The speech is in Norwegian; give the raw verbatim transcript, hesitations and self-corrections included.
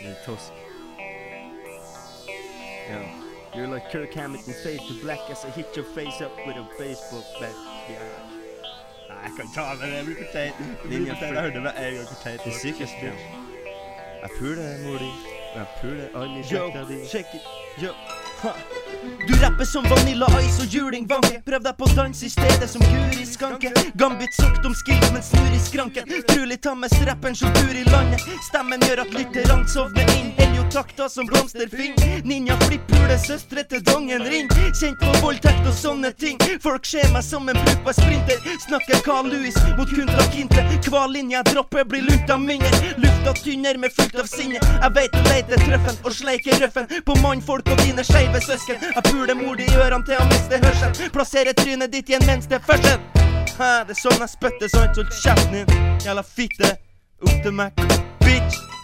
fucking tosk. Yeah. You're like Kirk Hammett fade to black as I hit your face up with a baseball bat. Yeah. Nei, jeg kan ikke ta med det, jeg bruker teit. Jeg bruker teit, jeg hørte meg en gang for teit. Det er sikkert det. Jeg puler mor di, og jeg puler alle kjekta di. Yo, check it, yo, ha. Du rapper som Vanilla Ice og juling vanke. Prøv deg på dans i stedet som Guri Skanke. Gambit sagt om skills, men snur i skranken. Trulig tammest rappen som bor i landet. Stemmen gjør at lytteren sovner inn. Heliotakta som blomsterfing. Ninja flippule søstre til dongen ring. Kjent på voldtekt og sånne ting. Folk ser meg som en brukbar sprinter. Snakker Carl Lewis mot Kuntra Kinte. Hva linje jeg dropper blir lunt av minner. Lufta tynner med fullt av sinne. Jeg vet å leite trøffen og sleike røffen på mannfolk og dine skeive søsken. Jeg puler mor di i ørene til å miste hørselen. Plasserer trynet ditt i en mens det er førsel. Hæ, det er sånn jeg spøtter, sånn, så hold kjeften din. Jævla fitte. Up til meg, bitch.